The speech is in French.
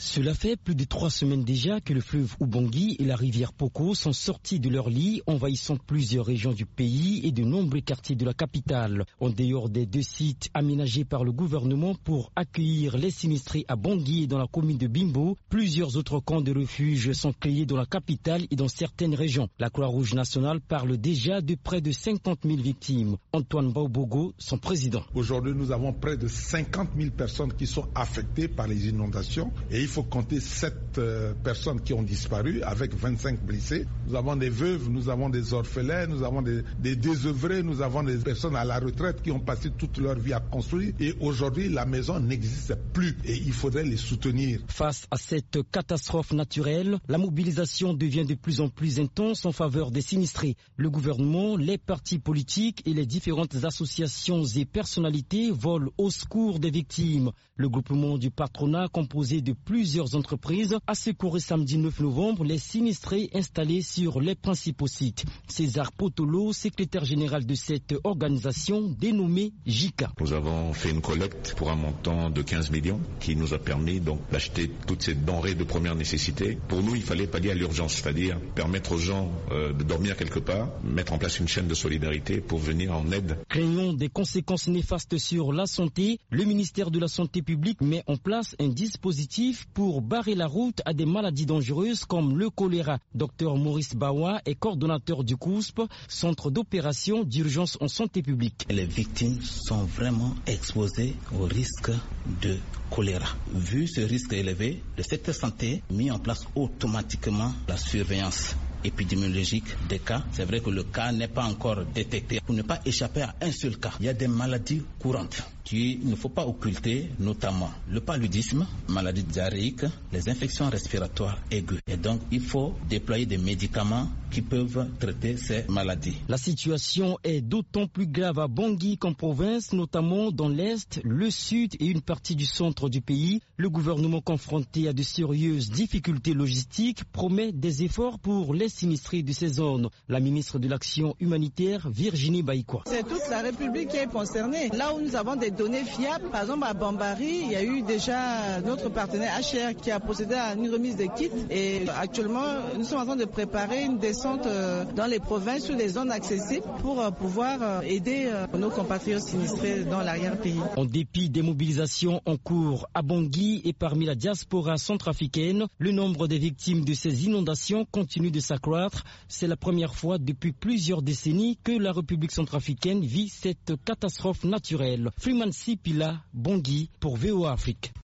Cela fait plus de 3 semaines déjà que le fleuve Ubangui et la rivière Poko sont sortis de leur lit, envahissant plusieurs régions du pays et de nombreux quartiers de la capitale. En dehors des 2 sites aménagés par le gouvernement pour accueillir les sinistrés à Bangui et dans la commune de Bimbo, plusieurs autres camps de refuge sont créés dans la capitale et dans certaines régions. La Croix-Rouge nationale parle déjà de près de 50 000 victimes. Antoine Baobogo, son président. Aujourd'hui, nous avons près de 50 000 personnes qui sont affectées par les inondations et il faut compter 7 personnes qui ont disparu avec 25 blessés. Nous avons des veuves, nous avons des orphelins, nous avons des désœuvrés, nous avons des personnes à la retraite qui ont passé toute leur vie à construire et aujourd'hui la maison n'existe plus et il faudrait les soutenir. Face à cette catastrophe naturelle, la mobilisation devient de plus en plus intense en faveur des sinistrés. Le gouvernement, les partis politiques et les différentes associations et personnalités volent au secours des victimes. Le groupement du patronat composé de plusieurs entreprises a secouru samedi 9 novembre les sinistrés installés sur les principaux sites. César Potolo, secrétaire général de cette organisation dénommée JICA. Nous avons fait une collecte pour un montant de 15 millions qui nous a permis donc d'acheter toutes ces denrées de première nécessité. Pour nous, il fallait pallier à l'urgence, c'est-à-dire permettre aux gens de dormir quelque part, mettre en place une chaîne de solidarité pour venir en aide. Craignant des conséquences néfastes sur la santé, le ministère de la Santé publique met en place un dispositif pour barrer la route à des maladies dangereuses comme le choléra. Dr Maurice Bawa est coordonnateur du COUSP, Centre d'opération d'urgence en santé publique. Les victimes sont vraiment exposées au risque de choléra. Vu ce risque élevé, le secteur santé a mis en place automatiquement la surveillance épidémiologique des cas. C'est vrai que le cas n'est pas encore détecté. Pour ne pas échapper à un seul cas, il y a des maladies courantes qu'il ne faut pas occulter, notamment le paludisme, maladie diarrhéique, les infections respiratoires aiguës. Et donc, il faut déployer des médicaments qui peuvent traiter ces maladies. La situation est d'autant plus grave à Bangui qu'en province, notamment dans l'Est, le Sud et une partie du centre du pays. Le gouvernement confronté à de sérieuses difficultés logistiques promet des efforts pour les sinistrés de ces zones. La ministre de l'Action humanitaire, Virginie Baïkwa. C'est toute la République qui est concernée. Là où nous avons des données fiables, par exemple à Bambari, il y a eu déjà notre partenaire HR qui a procédé à une remise de kits et actuellement nous sommes en train de préparer une descente dans les provinces ou les zones accessibles pour pouvoir aider nos compatriotes sinistrés dans l'arrière-pays. En dépit des mobilisations en cours à Bangui et parmi la diaspora centrafricaine, le nombre des victimes de ces inondations continue de s'accroître. C'est la première fois depuis plusieurs décennies que la République centrafricaine vit cette catastrophe naturelle. Freeman Sipila, Bangui pour VOA Afrique.